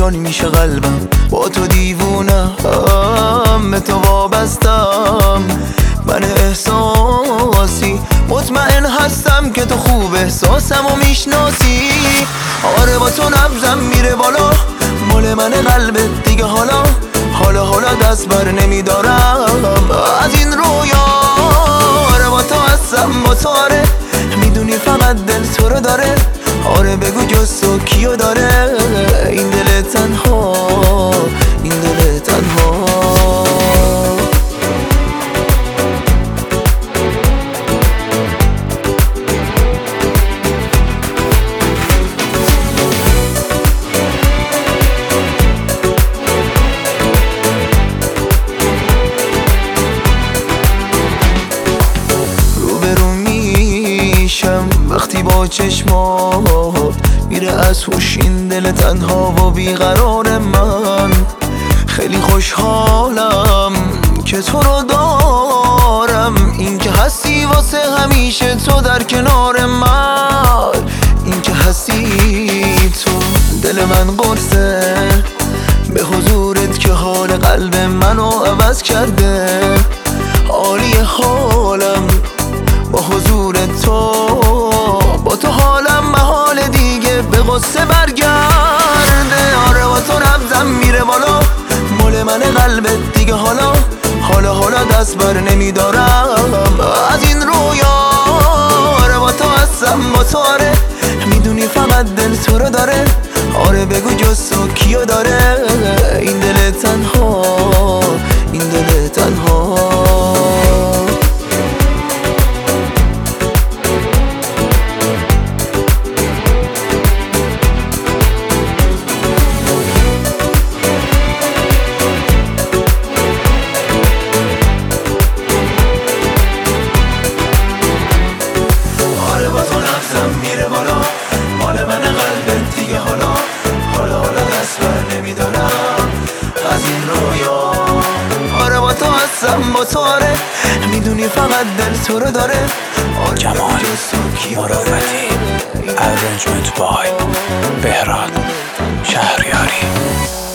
ویران میشه قلبم، با تو دیوونم، به تو وابستم. من احساسی مطمئن هستم که تو خوب احساسم و میشناسی. آره با تو نبضم میره بالا، مال من قلبت دیگه. حالا دست بر نمیدارم از این رویا. آره با تو هستم، با تو آره، میدونی فقط دل تو رو داره. آره بگو جز تو کیو داره این دل تنها، این دل تنها. وقتی با چشمات میره از هوش این دل تنها و بیقرار من. خیلی خوشحالم که تو رو دارم، این که هستی واسه همیشه تو در کنار من. این که هستی تو دل من قرصه به حضورت که حال قلب منو عوض کرده. عالی حالم با حضور تو، با تو حالم محال دیگه به غصه برگرده. آره با تو نبضم میره بالا، مال من قلبت دیگه. حالا دست بر نمیدارم از این رویا. آره با تو هستم، با تو آره، میدونی فقط دل تو رو داره. آره بگو جز تو کیو داره این دل تنها، این دل تنها. میره بالا، مال من قلبت دیگه. حالا دست بر نمیدارم از این رویا. آره با تو هستم، با تو آره، میدونی فقط دل تو رو داره. جمال مروتی، ارنجمنت بای بهراد شهریاری.